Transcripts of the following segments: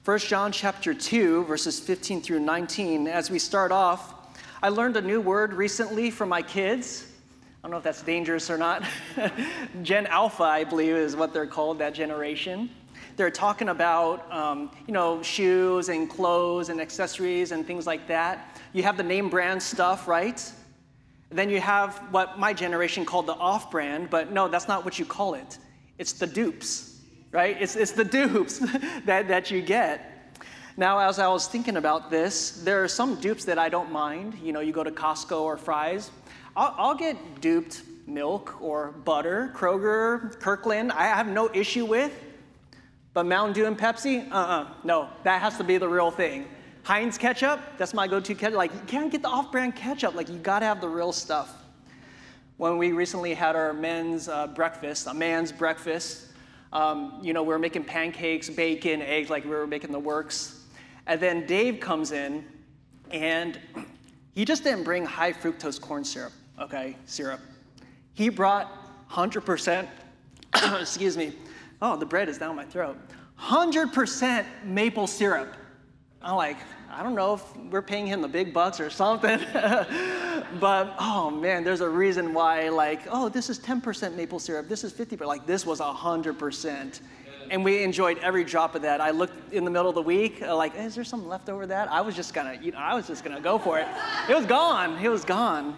1 John chapter 2, verses 15 through 19. As we start off, I learned a new word recently from my kids. I don't know if that's dangerous or not. Gen Alpha, I believe, is what they're called, that generation. They're talking about, shoes and clothes and accessories and things like that. You have the name brand stuff, right? Then you have what my generation called the off-brand, but no, that's not what you call it. It's the dupes, right? It's the dupes that you get. Now, as I was thinking about this, there are some dupes that I don't mind. You go to Costco or Fry's. I'll get duped milk or butter, Kroger, Kirkland, I have no issue with. But Mountain Dew and Pepsi, no, that has to be the real thing. Heinz ketchup, that's my go-to ketchup. Like, you can't get the off-brand ketchup. Like, you gotta have the real stuff. When we recently had our men's breakfast, a man's breakfast, we were making pancakes, bacon, eggs, like we were making the works. And then Dave comes in, and he just didn't bring high fructose corn syrup, syrup. He brought 100%, excuse me, oh, the bread is down my throat, 100% maple syrup. I'm like, I don't know if we're paying him the big bucks or something, but oh man, there's a reason why, this is 10% maple syrup, this is 50%, this was 100%. And we enjoyed every drop of that. I looked in the middle of the week, is there something left over that? I was just gonna go for it. It was gone.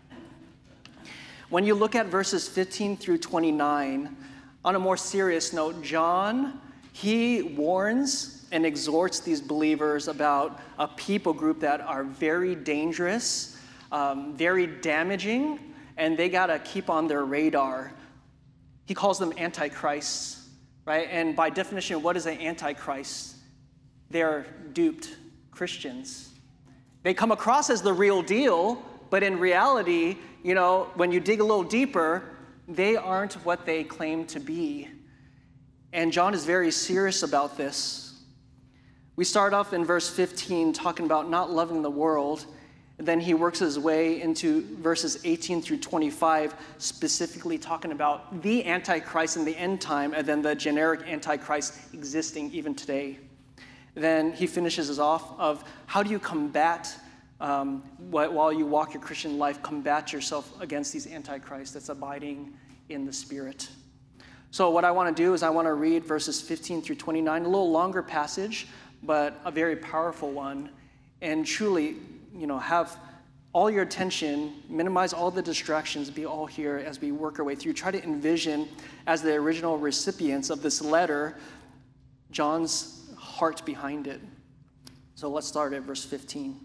When you look at verses 15 through 29, on a more serious note, John, he warns and exhorts these believers about a people group that are very dangerous, very damaging, and they gotta keep on their radar. He calls them antichrists, right? And by definition, what is an antichrist? They're duped Christians. They come across as the real deal, but in reality, when you dig a little deeper, they aren't what they claim to be. And John is very serious about this. We start off in verse 15 talking about not loving the world, and then he works his way into verses 18 through 25, specifically talking about the Antichrist in the end time, and then the generic Antichrist existing even today. Then he finishes us off of how do you combat, while you walk your Christian life, combat yourself against these Antichrists that's abiding in the Spirit. So what I want to do is I want to read verses 15 through 29, a little longer passage, but a very powerful one, and truly, have all your attention, minimize all the distractions, be all here as we work our way through. Try to envision, as the original recipients of this letter, John's heart behind it. So let's start at verse 15.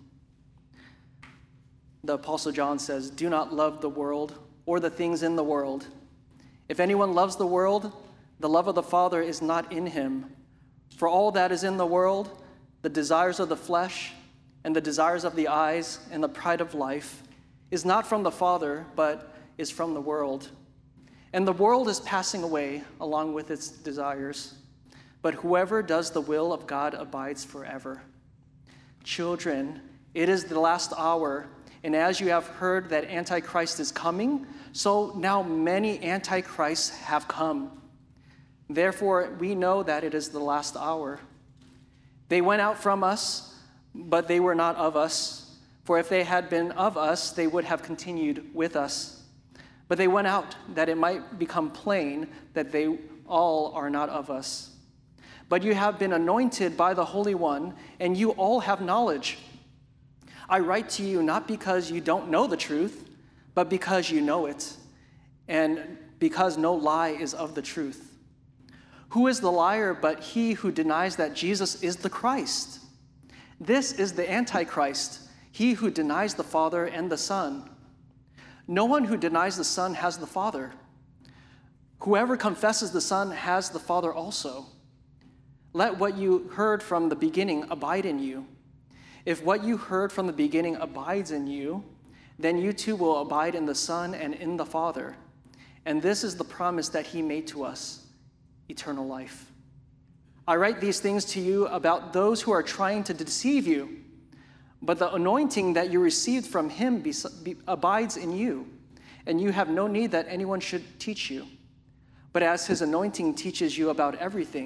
The Apostle John says, "Do not love the world or the things in the world. If anyone loves the world, the love of the Father is not in him. For all that is in the world, the desires of the flesh and the desires of the eyes and the pride of life, is not from the Father, but is from the world. And the world is passing away along with its desires. But whoever does the will of God abides forever. Children, it is the last hour, and as you have heard that Antichrist is coming, so now many Antichrists have come. Therefore, we know that it is the last hour. They went out from us, but they were not of us. For if they had been of us, they would have continued with us. But they went out that it might become plain that they all are not of us. But you have been anointed by the Holy One, and you all have knowledge. I write to you not because you don't know the truth, but because you know it, and because no lie is of the truth. Who is the liar but he who denies that Jesus is the Christ? This is the Antichrist, he who denies the Father and the Son. No one who denies the Son has the Father. Whoever confesses the Son has the Father also. Let what you heard from the beginning abide in you. If what you heard from the beginning abides in you, then you too will abide in the Son and in the Father. And this is the promise that he made to us, eternal life. I write these things to you about those who are trying to deceive you, but the anointing that you received from him abides in you, and you have no need that anyone should teach you. But as his anointing teaches you about everything,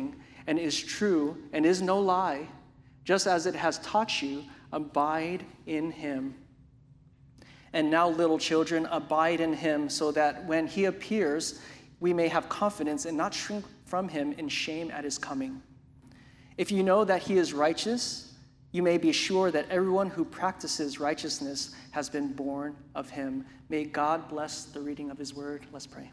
and is true and is no lie, just as it has taught you, abide in him. And now, little children, abide in him, so that when he appears, we may have confidence and not shrink from him in shame at his coming. If you know that he is righteous, you may be sure that everyone who practices righteousness has been born of him. May God bless the reading of his word. Let's pray.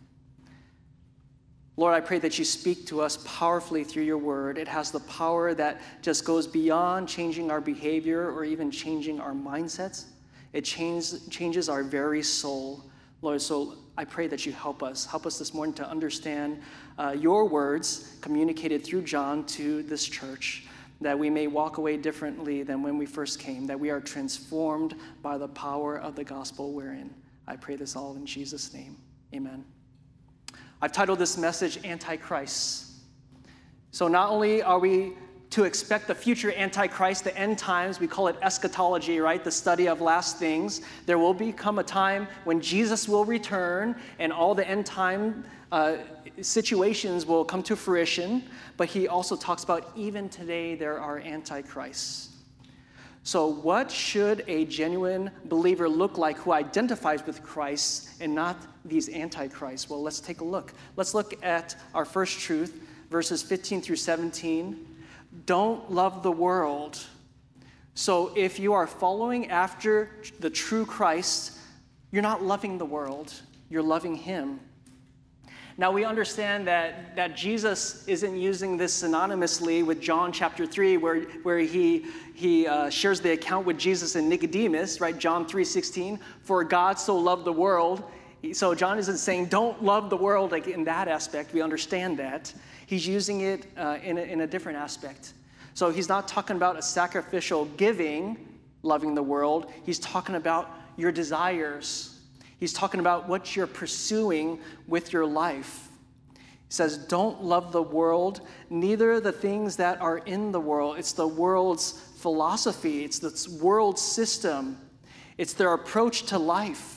Lord, I pray that you speak to us powerfully through your word. It has the power that just goes beyond changing our behavior or even changing our mindsets. It changes our very soul. Lord, so I pray that you help us. Help us this morning to understand your words communicated through John to this church, that we may walk away differently than when we first came, that we are transformed by the power of the gospel we're in. I pray this all in Jesus' name. Amen. I've titled this message, Antichrist. So not only are we to expect the future Antichrist, the end times, we call it eschatology, right? The study of last things. There will become a time when Jesus will return and all the end time situations will come to fruition. But he also talks about even today there are antichrists. So what should a genuine believer look like who identifies with Christ and not these antichrists? Well, let's take a look. Let's look at our first truth, verses 15 through 17. Don't love the world. So if you are following after the true Christ, you're not loving the world, you're loving him. Now we understand that Jesus isn't using this synonymously with John chapter 3, where he shares the account with Jesus and Nicodemus, right? John 3:16, for God so loved the world. So John isn't saying don't love the world like in that aspect. We understand that. He's using it in a different aspect. So he's not talking about a sacrificial giving, loving the world. He's talking about your desires. He's talking about what you're pursuing with your life. He says, don't love the world, neither the things that are in the world. It's the world's philosophy. It's the world's system. It's their approach to life.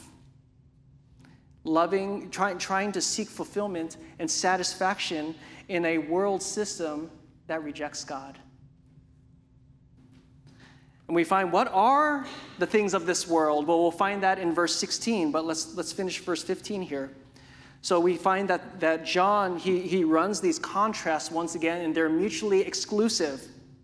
Trying to seek fulfillment and satisfaction in a world system that rejects God. And we find, what are the things of this world? Well, we'll find that in verse 16, but let's finish verse 15 here. So we find that John, he runs these contrasts once again, and they're mutually exclusive.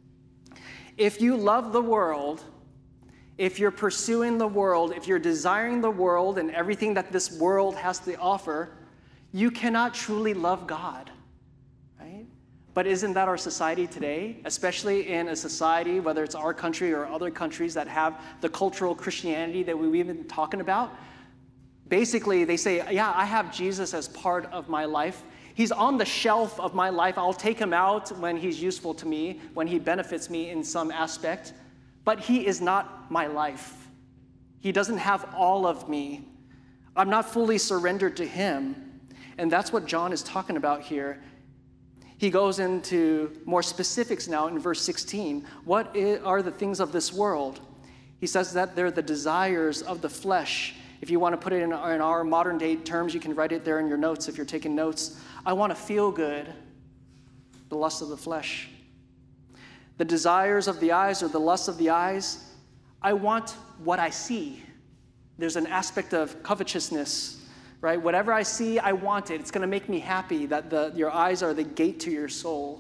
If you love the world, if you're pursuing the world, if you're desiring the world and everything that this world has to offer, you cannot truly love God, right? But isn't that our society today? Especially in a society, whether it's our country or other countries that have the cultural Christianity that we've been talking about. Basically, they say, yeah, I have Jesus as part of my life. He's on the shelf of my life. I'll take him out when he's useful to me, when he benefits me in some aspect. But he is not my life. He doesn't have all of me. I'm not fully surrendered to him. And that's what John is talking about here. He goes into more specifics now in verse 16. What are the things of this world? He says that they're the desires of the flesh. If you want to put it in our modern day terms, you can write it there in your notes if you're taking notes. I want to feel good. The lust of the flesh. The desires of the eyes or the lust of the eyes. I want what I see. There's an aspect of covetousness. Right? Whatever I see, I want it. It's going to make me happy that your eyes are the gate to your soul.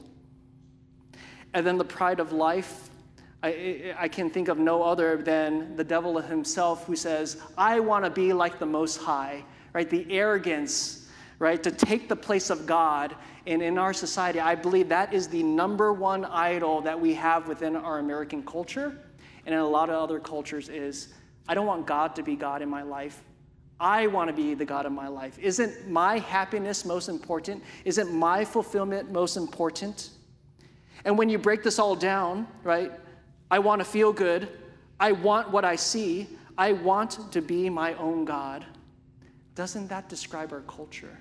And then the pride of life, I can think of no other than the devil himself, who says, I want to be like the Most High, right? The arrogance, right? To take the place of God. And in our society, I believe that is the number one idol that we have within our American culture. And in a lot of other cultures is, I don't want God to be God in my life. I want to be the God of my life. Isn't my happiness most important? Isn't my fulfillment most important? And when you break this all down, right, I want to feel good. I want what I see. I want to be my own God. Doesn't that describe our culture?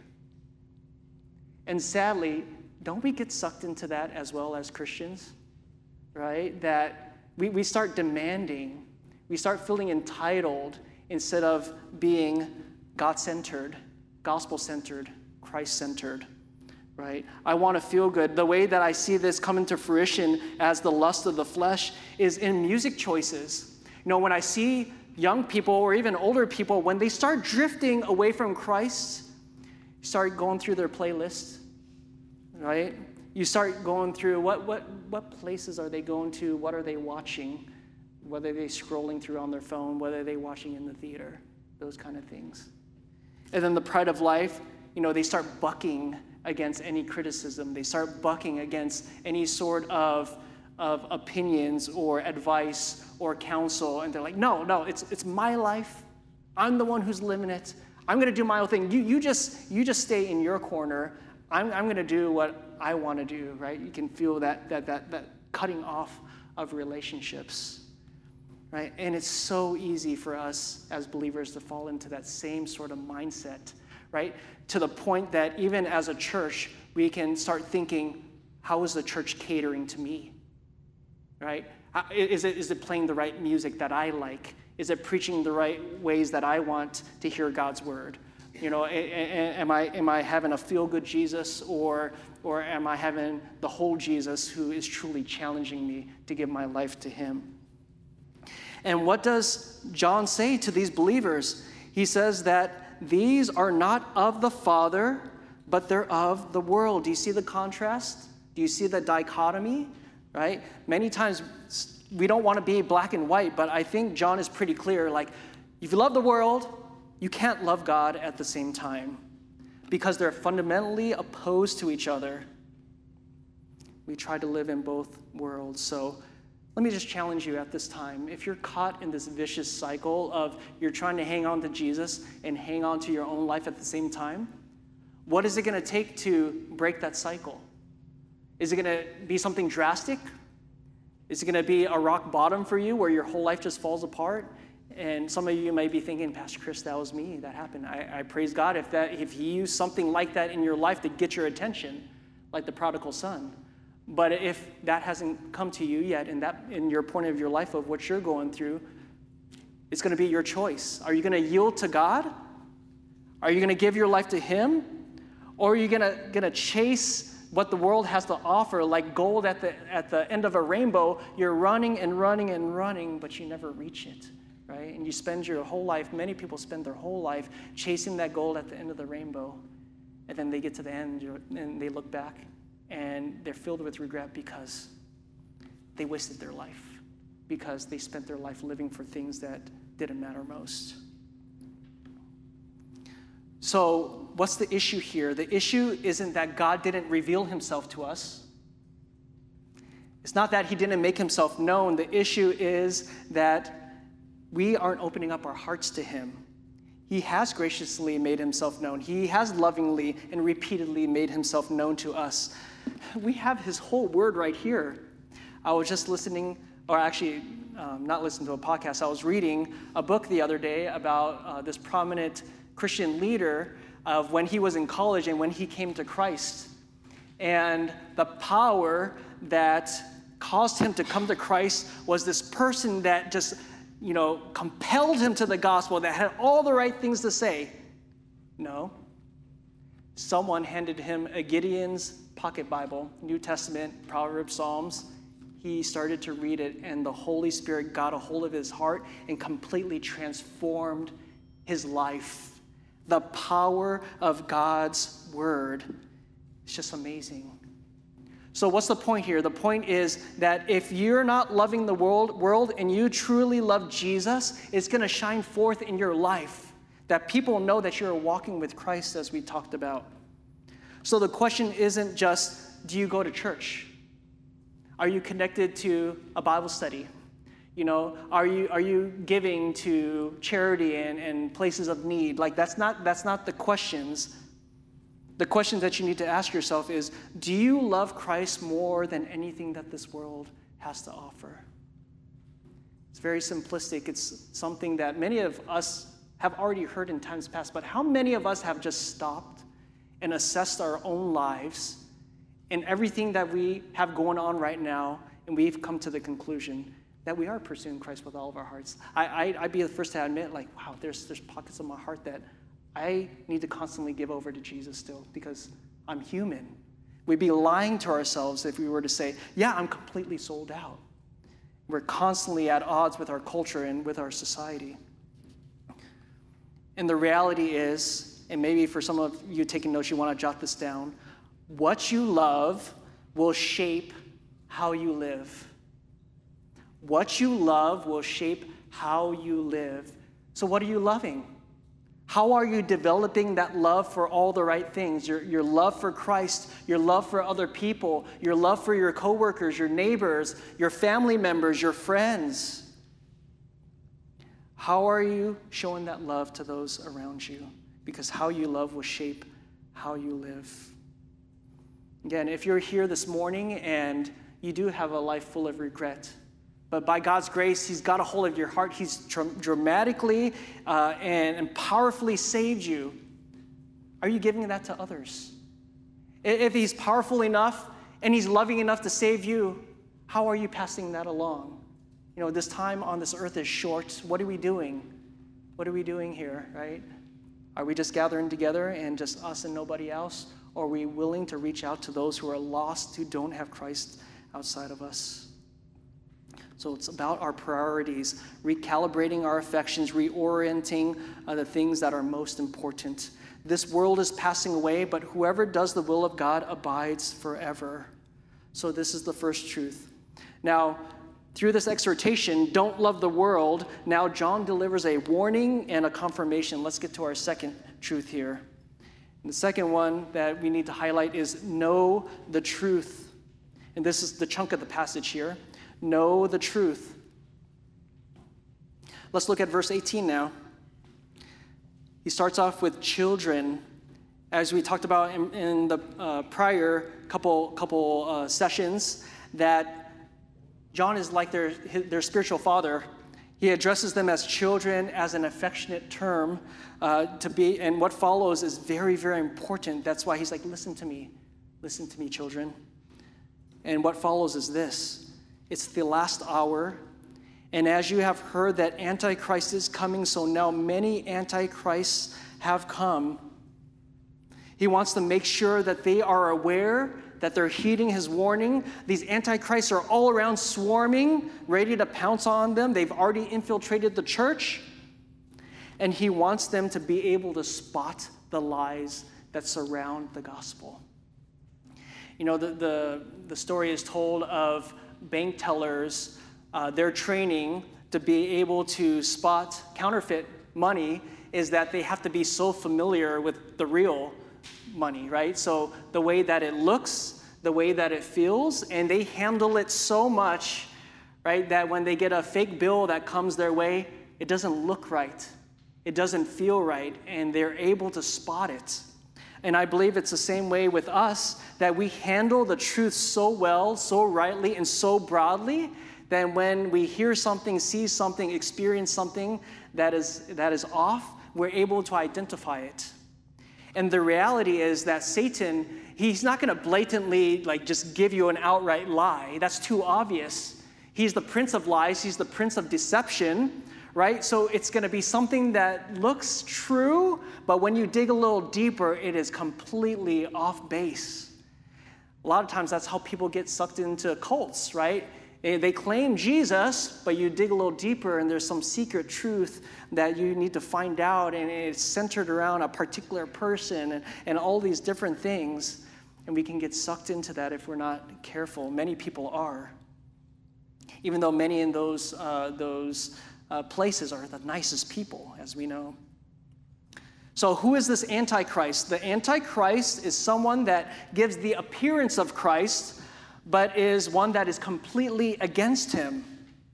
And sadly, don't we get sucked into that as well as Christians, right? That we start demanding, we start feeling entitled, instead of being God-centered, gospel-centered, Christ-centered. right? I want to feel good. The way that I see this come into fruition as the lust of the flesh is in music choices. When I see young people or even older people, when they start drifting away from Christ, you start going through their playlists, right? You start going through what places are they going to? What are they watching? Whether are they scrolling through on their phone? Whether are they watching in the theater? Those kind of things. And then the pride of life, they start bucking against any criticism. They start bucking against any sort of opinions or advice or counsel. And they're like, no, it's my life. I'm the one who's living it. I'm going to do my own thing. You just stay in your corner. I'm going to do what I want to do, right? You can feel that cutting off of relationships, right? And it's so easy for us as believers to fall into that same sort of mindset, right? To the point that even as a church, we can start thinking, how is the church catering to me, right? Is it playing the right music that I like? Is it preaching the right ways that I want to hear God's word? Am I having a feel-good Jesus, or am I having the whole Jesus who is truly challenging me to give my life to him? And what does John say to these believers? He says that these are not of the Father, but they're of the world. Do you see the contrast? Do you see the dichotomy? Right? Many times we don't want to be black and white, but I think John is pretty clear. Like, if you love the world, you can't love God at the same time because they're fundamentally opposed to each other. We try to live in both worlds. So let me just challenge you at this time. If you're caught in this vicious cycle of you're trying to hang on to Jesus and hang on to your own life at the same time, what is it going to take to break that cycle? Is it going to be something drastic? Is it going to be a rock bottom for you where your whole life just falls apart? And some of you may be thinking, Pastor Chris, that was me. That happened. I praise God if he used something like that in your life to get your attention, like the prodigal son. But if that hasn't come to you yet, in your point of your life of what you're going through, it's going to be your choice. Are you going to yield to God? Are you going to give your life to him? Or are you going to chase what the world has to offer, like gold at the end of a rainbow? You're running and running and running, but you never reach it. Right? And you spend your whole life, many people spend their whole life chasing that gold at the end of the rainbow. And then they get to the end and they look back and they're filled with regret because they wasted their life, because they spent their life living for things that didn't matter most. So what's the issue here? The issue isn't that God didn't reveal himself to us. It's not that he didn't make himself known. The issue is that we aren't opening up our hearts to him. He has graciously made himself known. He has lovingly and repeatedly made himself known to us. We have his whole word right here. I was just listening, or actually not listening to a podcast. I was reading a book the other day about this prominent Christian leader of when he was in college and when he came to Christ. And the power that caused him to come to Christ was this person that just compelled him to the gospel, that had all the right things to say. No. Someone handed him a Gideon's pocket Bible, New Testament, Proverbs, Psalms. He started to read it, and the Holy Spirit got a hold of his heart and completely transformed his life. The power of God's word is just amazing. So what's the point here? The point is that if you're not loving the world and you truly love Jesus, it's going to shine forth in your life, that people know that you're walking with Christ, as we talked about. So the question isn't just, do you go to church? Are you connected to a Bible study? Are you giving to charity and places of need? Like that's not the questions. The question that you need to ask yourself is, do you love Christ more than anything that this world has to offer? It's very simplistic. It's something that many of us have already heard in times past, but how many of us have just stopped and assessed our own lives and everything that we have going on right now, and we've come to the conclusion that we are pursuing Christ with all of our hearts? I'd be the first to admit, like, wow, there's pockets of my heart that I need to constantly give over to Jesus still, because I'm human. We'd be lying to ourselves if we were to say, yeah, I'm completely sold out. We're constantly at odds with our culture and with our society. And the reality is, and maybe for some of you taking notes, you want to jot this down, what you love will shape how you live. What you love will shape how you live. So what are you loving? How are you developing that love for all the right things? Your love for Christ, your love for other people, your love for your coworkers, your neighbors, your family members, your friends. How are you showing that love to those around you? Because how you love will shape how you live. Again, if you're here this morning and you do have a life full of regret, but by God's grace, he's got a hold of your heart. He's dramatically and powerfully saved you. Are you giving that to others? If he's powerful enough and he's loving enough to save you, how are you passing that along? You know, this time on this earth is short. What are we doing? What are we doing here, right? Are we just gathering together and just us and nobody else? Or are we willing to reach out to those who are lost, who don't have Christ outside of us? So it's about our priorities, recalibrating our affections, reorienting the things that are most important. This world is passing away, but whoever does the will of God abides forever. So this is the first truth. Now, through this exhortation, don't love the world, now John delivers a warning and a confirmation. Let's get to our second truth here. And the second one that we need to highlight is know the truth. And this is the chunk of the passage here. Know the truth. Let's look at verse 18 now. He starts off with children. As we talked about in the prior couple sessions, that John is like their spiritual father. He addresses them as children, as an affectionate term to be, and what follows is very, very important. That's why he's like, listen to me, children. And what follows is this. It's the last hour, and as you have heard that Antichrist is coming, so now many Antichrists have come. He wants to make sure that they are aware, that they're heeding his warning. These Antichrists are all around swarming, ready to pounce on them. They've already infiltrated the church, and he wants them to be able to spot the lies that surround the gospel. You know, the story is told of bank tellers, their training to be able to spot counterfeit money is that they have to be so familiar with the real money, right? So the way that it looks, the way that it feels, and they handle it so much, right, that when they get a fake bill that comes their way, it doesn't look right. It doesn't feel right, and they're able to spot it. And I believe it's the same way with us, that we handle the truth so well, so rightly, and so broadly, that when we hear something, see something, experience something that is off, we're able to identify it. And the reality is that Satan, he's not going to blatantly just give you an outright lie. That's too obvious. He's the prince of lies. He's the prince of deception. Right? So it's going to be something that looks true, but when you dig a little deeper, it is completely off base. A lot of times that's how people get sucked into cults, right? They claim Jesus, but you dig a little deeper and there's some secret truth that you need to find out, and it's centered around a particular person and all these different things, and we can get sucked into that if we're not careful. Many people are. Even though many in those places are the nicest people, as we know. So who is this Antichrist? The Antichrist is someone that gives the appearance of Christ, but is one that is completely against him.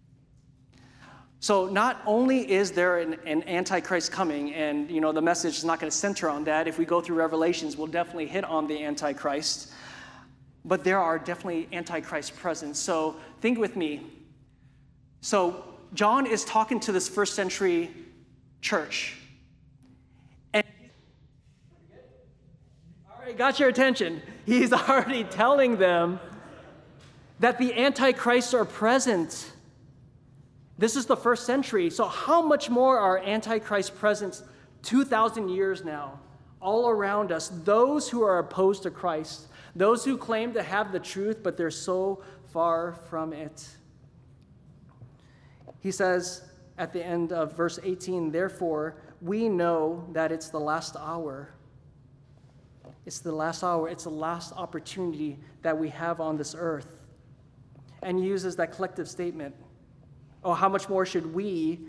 So not only is there an Antichrist coming, and the message is not going to center on that. If we go through Revelations, we'll definitely hit on the Antichrist. But there are definitely Antichrists present. So think with me. So John is talking to this first century church. And all right, got your attention. He's already telling them that the Antichrists are present. This is the first century. So how much more are Antichrists present 2,000 years now, all around us? Those who are opposed to Christ, Those who claim to have the truth, but they're so far from it. He says at the end of verse 18, therefore, we know that it's the last hour. It's the last hour. It's the last opportunity that we have on this earth. And he uses that collective statement. Oh, how much more should we,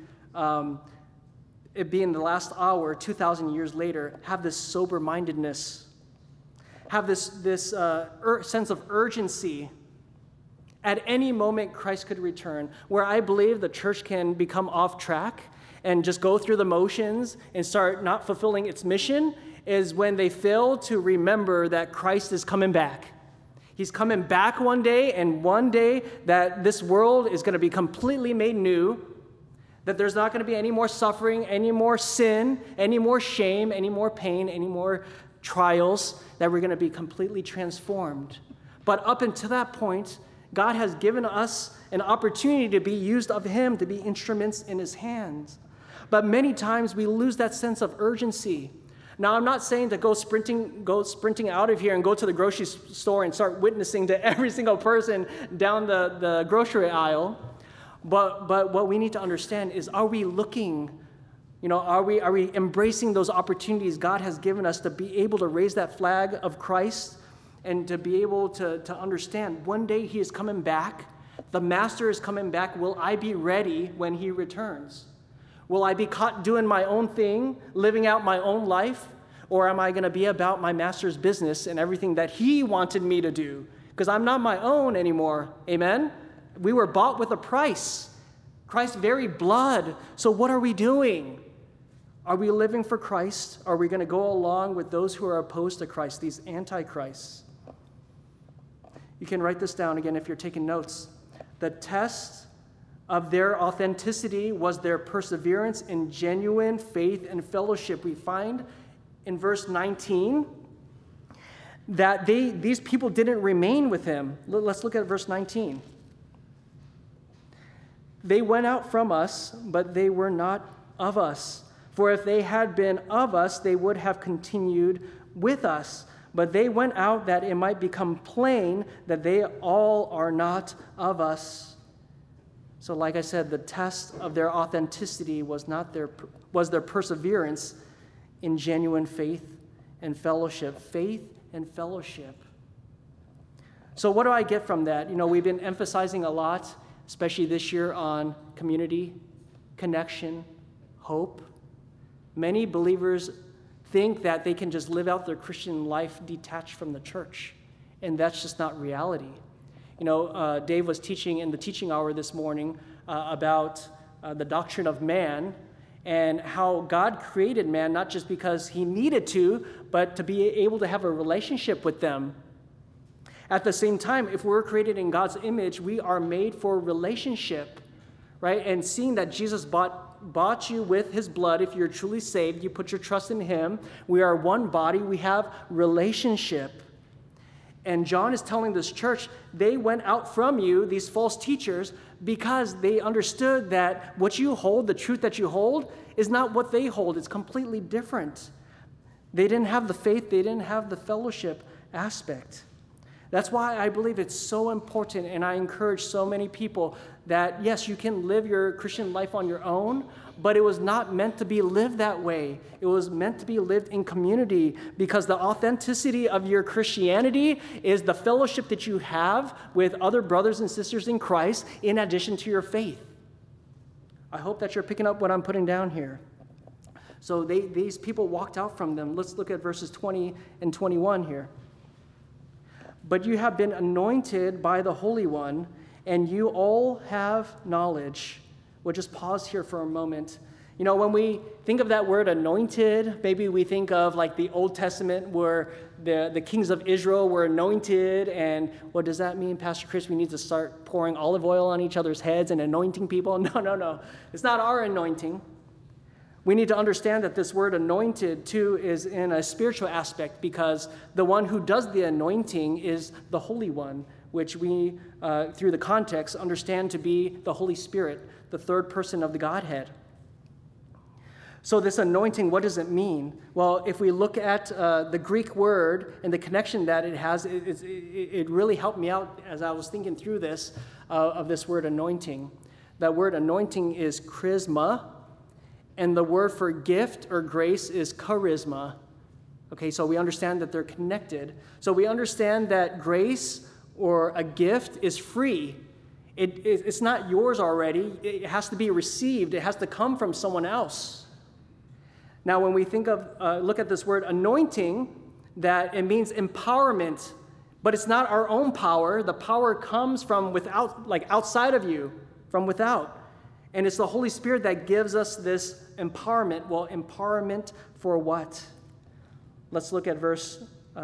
it being the last hour, 2,000 years later, have this sober-mindedness, have this sense of urgency. At any moment, Christ could return. Where I believe the church can become off track and just go through the motions and start not fulfilling its mission is when they fail to remember that Christ is coming back. He's coming back one day, and one day that this world is going to be completely made new, that there's not going to be any more suffering, any more sin, any more shame, any more pain, any more trials, that we're going to be completely transformed. But up until that point, God has given us an opportunity to be used of him, to be instruments in his hands. But many times we lose that sense of urgency. Now, I'm not saying to go sprinting out of here and go to the grocery store and start witnessing to every single person down the grocery aisle. But what we need to understand is, are we looking, are we embracing those opportunities God has given us to be able to raise that flag of Christ and to be able to understand one day he is coming back. The master is coming back. Will I be ready when he returns? Will I be caught doing my own thing, living out my own life? Or am I going to be about my master's business and everything that he wanted me to do? Because I'm not my own anymore. Amen? We were bought with a price, Christ's very blood. So what are we doing? Are we living for Christ? Are we going to go along with those who are opposed to Christ, these antichrists? You can write this down again if you're taking notes. The test of their authenticity was their perseverance in genuine faith and fellowship. We find in verse 19 that these people didn't remain with him. Let's look at verse 19. They went out from us, but they were not of us. For if they had been of us, they would have continued with us. But they went out that it might become plain that they all are not of us. So like I said, the test of their authenticity was their perseverance in genuine faith and fellowship. Faith and fellowship. So what do I get from that? We've been emphasizing a lot, especially this year, on community, connection, hope. Many believers think that they can just live out their Christian life detached from the church, and that's just not reality. Dave was teaching in the teaching hour this morning about the doctrine of man and how God created man not just because he needed to, but to be able to have a relationship with them. At the same time, if we're created in God's image, we are made for relationship, right? And seeing that Jesus bought you with his blood, if you're truly saved, you put your trust in him. We are one body. We have relationship. And John is telling this church, they went out from you, these false teachers, because they understood that what you hold, the truth that you hold, is not what they hold. It's completely different. They didn't have the faith. They didn't have the fellowship aspect. That's why I believe it's so important, and I encourage so many people that, yes, you can live your Christian life on your own, but it was not meant to be lived that way. It was meant to be lived in community, because the authenticity of your Christianity is the fellowship that you have with other brothers and sisters in Christ in addition to your faith. I hope that you're picking up what I'm putting down here. So these people walked out from them. Let's look at verses 20 and 21 here. But you have been anointed by the Holy One, and you all have knowledge. We'll just pause here for a moment. When we think of that word anointed, maybe we think of like the Old Testament where the kings of Israel were anointed. And what does that mean, Pastor Chris? We need to start pouring olive oil on each other's heads and anointing people? No. It's not our anointing. We need to understand that this word anointed, too, is in a spiritual aspect, because the one who does the anointing is the Holy One, which we, through the context, understand to be the Holy Spirit, the third person of the Godhead. So this anointing, what does it mean? Well, if we look at the Greek word and the connection that it has, it really helped me out as I was thinking through this, of this word anointing. That word anointing is charisma, and the word for gift or grace is charisma. Okay, so we understand that they're connected. So we understand that grace or a gift is free. It's not yours already. It has to be received. It has to come from someone else. Now, when we look at this word anointing, that it means empowerment, but it's not our own power. The power comes from without, like outside of you, from without. And it's the Holy Spirit that gives us this empowerment. Well, empowerment for what? Let's look at verse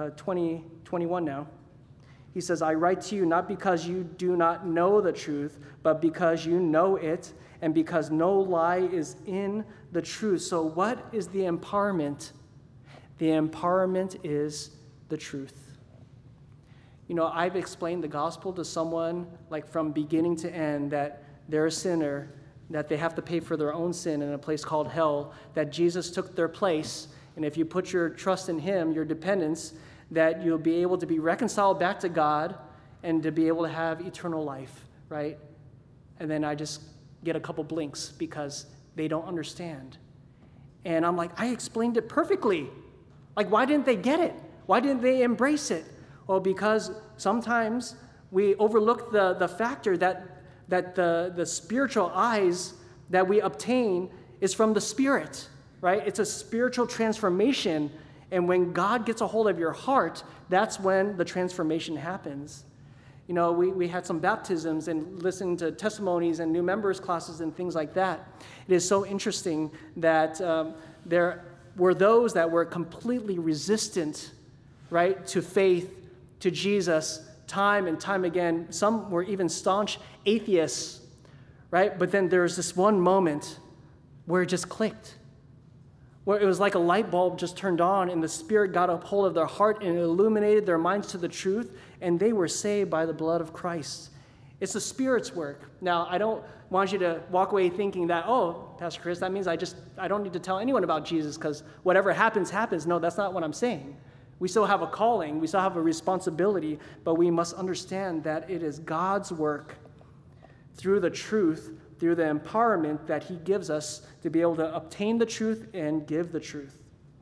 21 now. He says, I write to you not because you do not know the truth, but because you know it, and because no lie is in the truth. So what is the empowerment? The empowerment is the truth. You know, I've explained the gospel to someone, like from beginning to end, that they're a sinner, that they have to pay for their own sin in a place called hell, that Jesus took their place, and if you put your trust in him, your dependence, that you'll be able to be reconciled back to God and to be able to have eternal life, right? And then I just get a couple blinks because they don't understand. And I'm like, I explained it perfectly. Like, why didn't they get it? Why didn't they embrace it? Well, because sometimes we overlook the factor that the spiritual eyes that we obtain is from the Spirit, right? It's a spiritual transformation. And when God gets a hold of your heart, that's when the transformation happens. You know, we had some baptisms and listening to testimonies and new members classes and things like that. It is so interesting that there were those that were completely resistant, right, to faith, to Jesus, time and time again. Some were even staunch atheists, right? But then there's this one moment where it just clicked, where it was like a light bulb just turned on and the Spirit got a hold of their heart and illuminated their minds to the truth, and they were saved by the blood of Christ. It's the Spirit's work. Now, I don't want you to walk away thinking that, oh, Pastor Chris, that means I don't need to tell anyone about Jesus because whatever happens, happens. No, that's not what I'm saying. We still have a calling. We still have a responsibility, but we must understand that it is God's work through the truth, through the empowerment that he gives us to be able to obtain the truth and give the truth.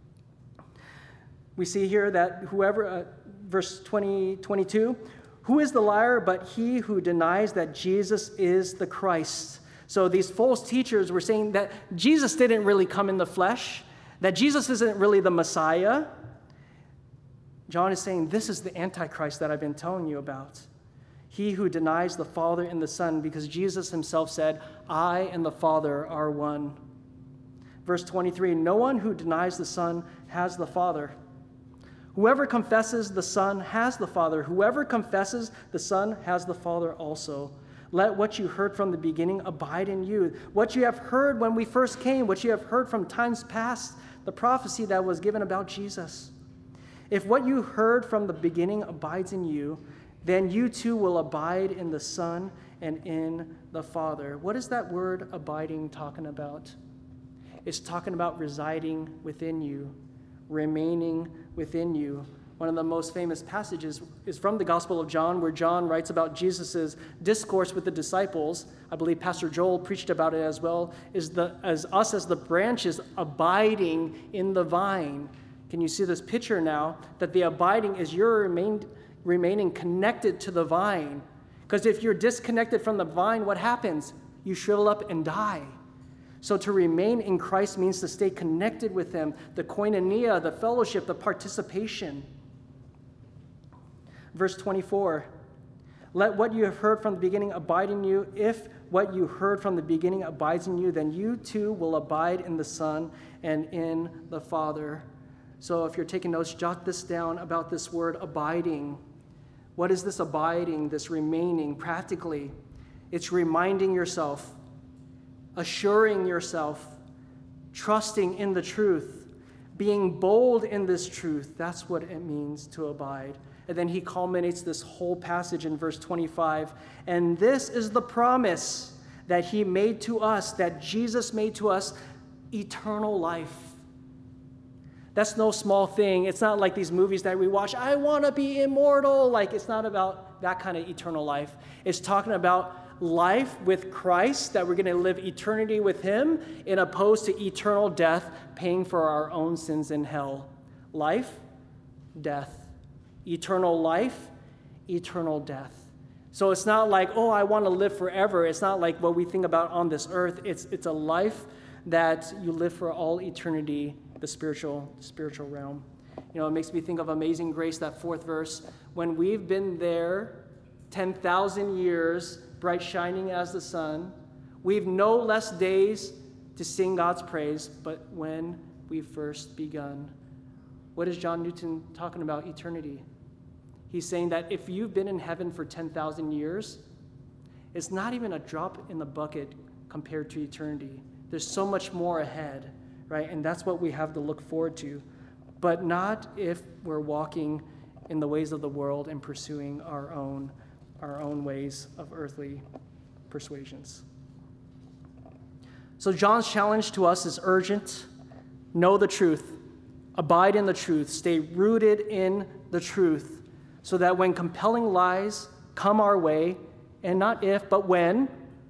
We see here that verse 22, who is the liar but he who denies that Jesus is the Christ? So these false teachers were saying that Jesus didn't really come in the flesh, that Jesus isn't really the Messiah. John is saying this is the Antichrist that I've been telling you about. He who denies the Father and the Son, because Jesus himself said, I and the Father are one. Verse 23, no one who denies the Son has the Father. Whoever confesses the Son has the Father. Whoever confesses the Son has the Father also. Let what you heard from the beginning abide in you. What you have heard when we first came, what you have heard from times past, the prophecy that was given about Jesus. If what you heard from the beginning abides in you, then you too will abide in the Son and in the Father. What is that word abiding talking about? It's talking about residing within you, remaining within you. One of the most famous passages is from the Gospel of John, where John writes about Jesus' discourse with the disciples. I believe Pastor Joel preached about it as well, as us as the branches abiding in the vine. Can you see this picture now? That the abiding is your remaining connected to the vine. Because if you're disconnected from the vine, what happens? You shrivel up and die. So to remain in Christ means to stay connected with him, the koinonia, the fellowship, the participation. Verse 24, let what you have heard from the beginning abide in you. If what you heard from the beginning abides in you, then you too will abide in the Son and in the Father. So if you're taking notes, jot this down about this word abiding. What is this abiding, this remaining? Practically, it's reminding yourself, assuring yourself, trusting in the truth, being bold in this truth. That's what it means to abide. And then he culminates this whole passage in verse 25. And this is the promise that he made to us, that Jesus made to us, eternal life. That's no small thing. It's not like these movies that we watch, I want to be immortal. Like, it's not about that kind of eternal life. It's talking about life with Christ, that we're going to live eternity with him, in opposed to eternal death, paying for our own sins in hell. Life, death. Eternal life, eternal death. So it's not like, oh, I want to live forever. It's not like what we think about on this earth. It's a life that you live for all eternity, the spiritual realm. You know, it makes me think of Amazing Grace, that 4th verse. When we've been there 10,000 years, bright shining as the sun, we've no less days to sing God's praise, but when we've first begun. What is John Newton talking about eternity? He's saying that if you've been in heaven for 10,000 years, it's not even a drop in the bucket compared to eternity. There's so much more ahead, right? And that's what we have to look forward to. But not if we're walking in the ways of the world and pursuing our own ways of earthly persuasions. So John's challenge to us is urgent. Know the truth. Abide in the truth. Stay rooted in the truth, so that when compelling lies come our way, and not if, but when,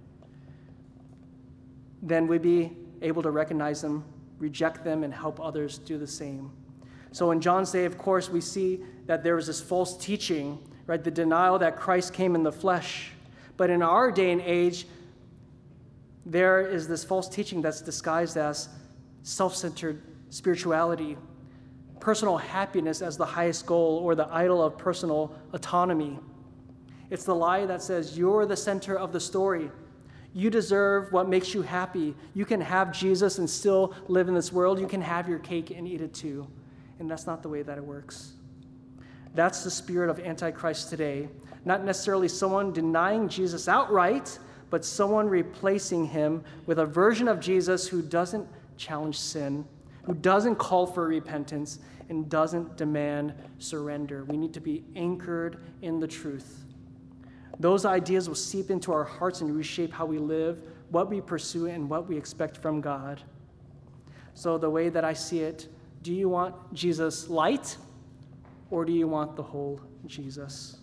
then we'd be able to recognize them, reject them, and help others do the same. So in John's day, of course, we see that there was this false teaching, right? The denial that Christ came in the flesh. But in our day and age, there is this false teaching that's disguised as self-centered spirituality, personal happiness as the highest goal, or the idol of personal autonomy. It's the lie that says you're the center of the story. You deserve what makes you happy. You can have Jesus and still live in this world. You can have your cake and eat it too. And that's not the way that it works. That's the spirit of Antichrist today. Not necessarily someone denying Jesus outright, but someone replacing him with a version of Jesus who doesn't challenge sin, who doesn't call for repentance, and doesn't demand surrender. We need to be anchored in the truth. Those ideas will seep into our hearts and reshape how we live, what we pursue, and what we expect from God. So the way that I see it, do you want Jesus light, or do you want the whole Jesus?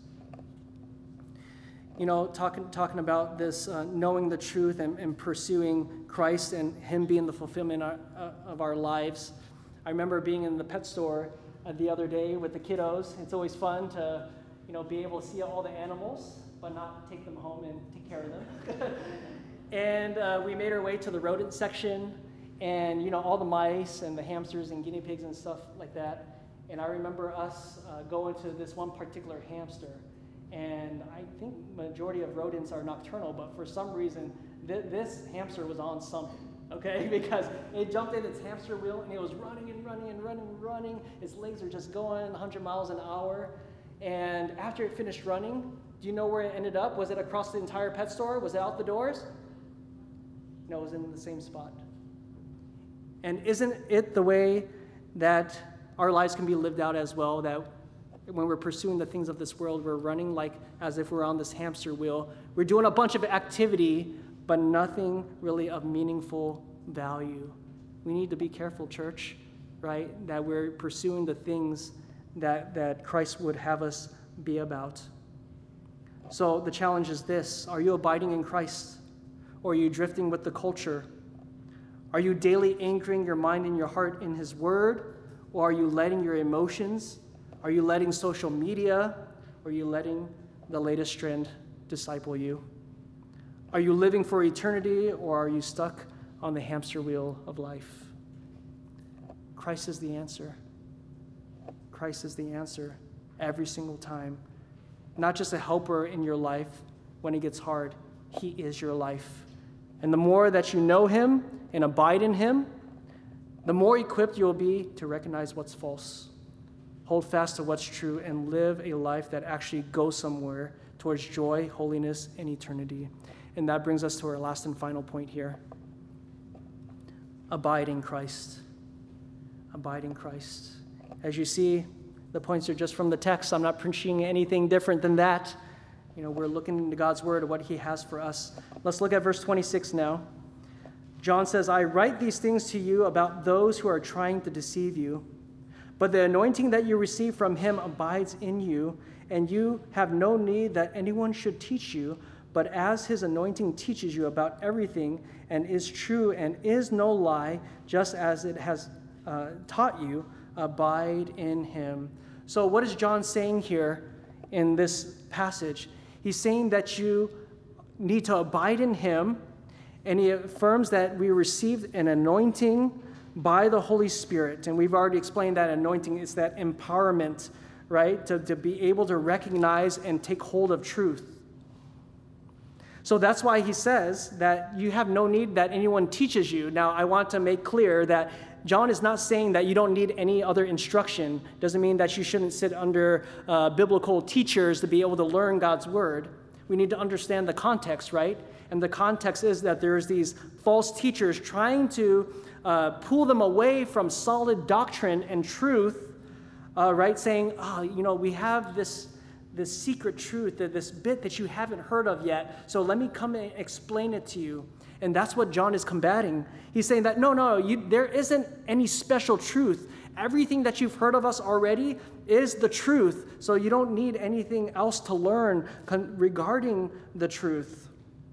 You know, talking about this, knowing the truth and pursuing Christ and him being the fulfillment of our lives. I remember being in the pet store the other day with the kiddos. It's always fun to, be able to see all the animals, but not take them home and take care of them. And we made our way to the rodent section, and all the mice and the hamsters and guinea pigs and stuff like that. And I remember us going to this one particular hamster. And I think majority of rodents are nocturnal, but for some reason, this hamster was on something, okay? Because it jumped in its hamster wheel, and it was running and running and running and running. Its legs are just going 100 miles an hour. And after it finished running, do you know where it ended up? Was it across the entire pet store? Was it out the doors? No, it was in the same spot. And isn't it the way that our lives can be lived out as well, that when we're pursuing the things of this world, we're running like as if we're on this hamster wheel. We're doing a bunch of activity, but nothing really of meaningful value. We need to be careful, church, right? That we're pursuing the things that Christ would have us be about. So the challenge is this: are you abiding in Christ? Or are you drifting with the culture? Are you daily anchoring your mind and your heart in his word? Or are you letting your emotions, are you letting social media, or are you letting the latest trend disciple you? Are you living for eternity, or are you stuck on the hamster wheel of life? Christ is the answer. Christ is the answer every single time. Not just a helper in your life when it gets hard. He is your life. And the more that you know him and abide in him, the more equipped you'll be to recognize what's false. Hold fast to what's true and live a life that actually goes somewhere towards joy, holiness, and eternity. And that brings us to our last and final point here. Abide in Christ. Abide in Christ. As you see, the points are just from the text. I'm not preaching anything different than that. We're looking into God's word, what he has for us. Let's look at verse 26 now. John says, I write these things to you about those who are trying to deceive you. But the anointing that you receive from him abides in you, and you have no need that anyone should teach you, but as his anointing teaches you about everything and is true and is no lie, just as it has taught you, abide in him. So what is John saying here in this passage? He's saying that you need to abide in him, and he affirms that we received an anointing by the Holy Spirit. And we've already explained that anointing is that empowerment, right, to be able to recognize and take hold of truth. So that's why he says that you have no need that anyone teaches you. Now, I want to make clear that John is not saying that you don't need any other instruction. Doesn't mean that you shouldn't sit under biblical teachers to be able to learn God's word. We need to understand the context, right? And the context is that there's these false teachers trying to pull them away from solid doctrine and truth, right? Saying, we have this secret truth, this bit that you haven't heard of yet, so let me come and explain it to you. And that's what John is combating. He's saying that, there isn't any special truth. Everything that you've heard of us already is the truth, so you don't need anything else to learn regarding the truth.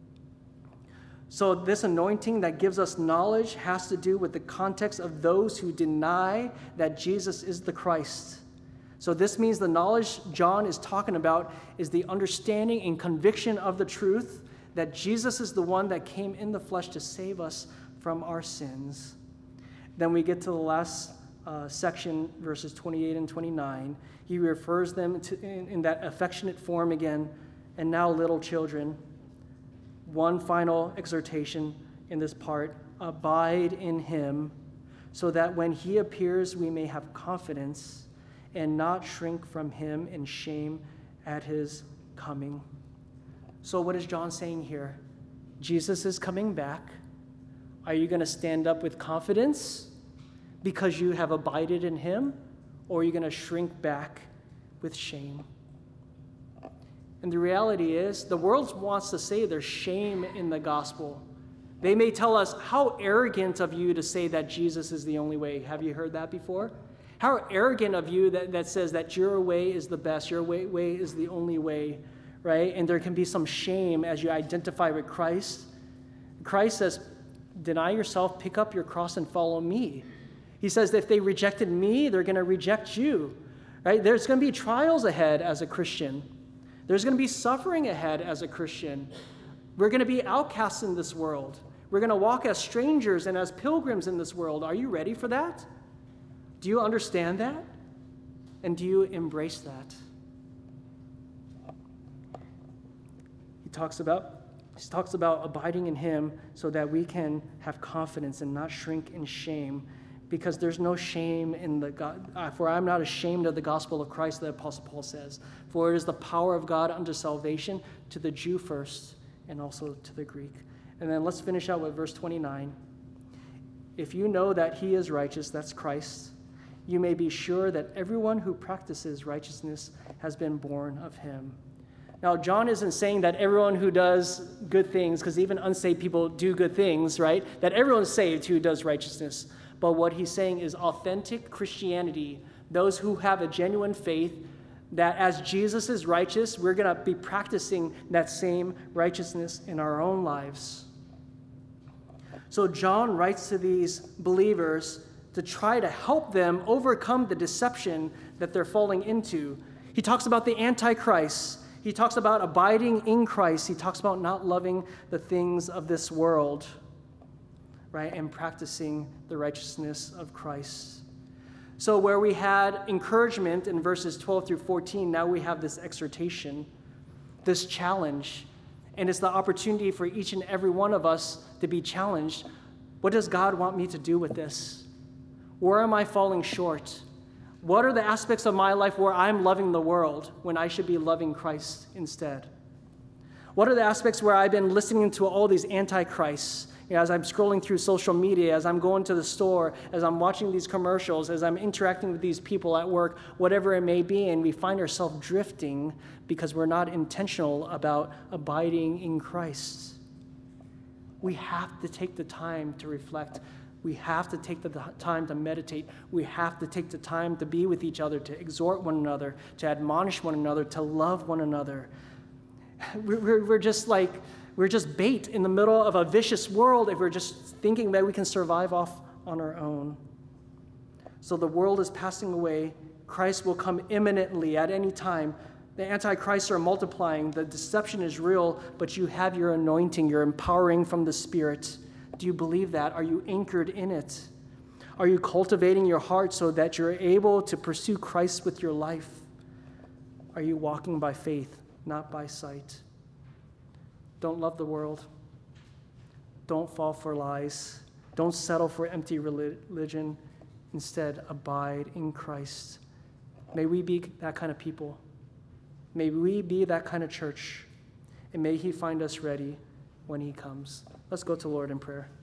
So this anointing that gives us knowledge has to do with the context of those who deny that Jesus is the Christ. So this means the knowledge John is talking about is the understanding and conviction of the truth that Jesus is the one that came in the flesh to save us from our sins. Then we get to the last section, verses 28 and 29. He refers them to, in that affectionate form again, and now little children. One final exhortation in this part, abide in him, so that when he appears we may have confidence and not shrink from him in shame at his coming. So what is John saying here? Jesus is coming back. Are you going to stand up with confidence because you have abided in him, or are you going to shrink back with shame? And the reality is, the world wants to say there's shame in the gospel. They may tell us, how arrogant of you to say that Jesus is the only way. Have you heard that before? How arrogant of you that says that your way is the best, your way is the only way, right? And there can be some shame as you identify with Christ. Christ says, deny yourself, pick up your cross, and follow me. He says that if they rejected me, they're going to reject you, right? There's going to be trials ahead as a Christian. There's going to be suffering ahead as a Christian. We're going to be outcasts in this world. We're going to walk as strangers and as pilgrims in this world. Are you ready for that? Do you understand that? And do you embrace that? He talks about abiding in him so that we can have confidence and not shrink in shame, because there's no shame in for I'm not ashamed of the gospel of Christ, the Apostle Paul says. For it is the power of God unto salvation to the Jew first and also to the Greek. And then let's finish out with verse 29. If you know that he is righteous, that's Christ, you may be sure that everyone who practices righteousness has been born of him. Now, John isn't saying that everyone who does good things, because even unsaved people do good things, right? That everyone's saved who does righteousness. But what he's saying is authentic Christianity, those who have a genuine faith, that as Jesus is righteous, we're going to be practicing that same righteousness in our own lives. So John writes to these believers to try to help them overcome the deception that they're falling into. He talks about the Antichrist. He talks about abiding in Christ. He talks about not loving the things of this world, right, and practicing the righteousness of Christ. So where we had encouragement in verses 12 through 14, now we have this exhortation, this challenge, and it's the opportunity for each and every one of us to be challenged. What does God want me to do with this? Where am I falling short? What are the aspects of my life where I'm loving the world when I should be loving Christ instead? What are the aspects where I've been listening to all these antichrists? As I'm scrolling through social media, as I'm going to the store, as I'm watching these commercials, as I'm interacting with these people at work, whatever it may be, and we find ourselves drifting because we're not intentional about abiding in Christ. We have to take the time to reflect. We have to take the time to meditate. We have to take the time to be with each other, to exhort one another, to admonish one another, to love one another. We're just bait in the middle of a vicious world if we're just thinking that we can survive off on our own. So the world is passing away. Christ will come imminently at any time. The antichrists are multiplying. The deception is real, but you have your anointing, your empowering from the Spirit. Do you believe that? Are you anchored in it? Are you cultivating your heart so that you're able to pursue Christ with your life? Are you walking by faith, not by sight? Don't love the world. Don't fall for lies. Don't settle for empty religion. Instead, abide in Christ. May we be that kind of people. May we be that kind of church, and may he find us ready when he comes. Let's go to the Lord in prayer.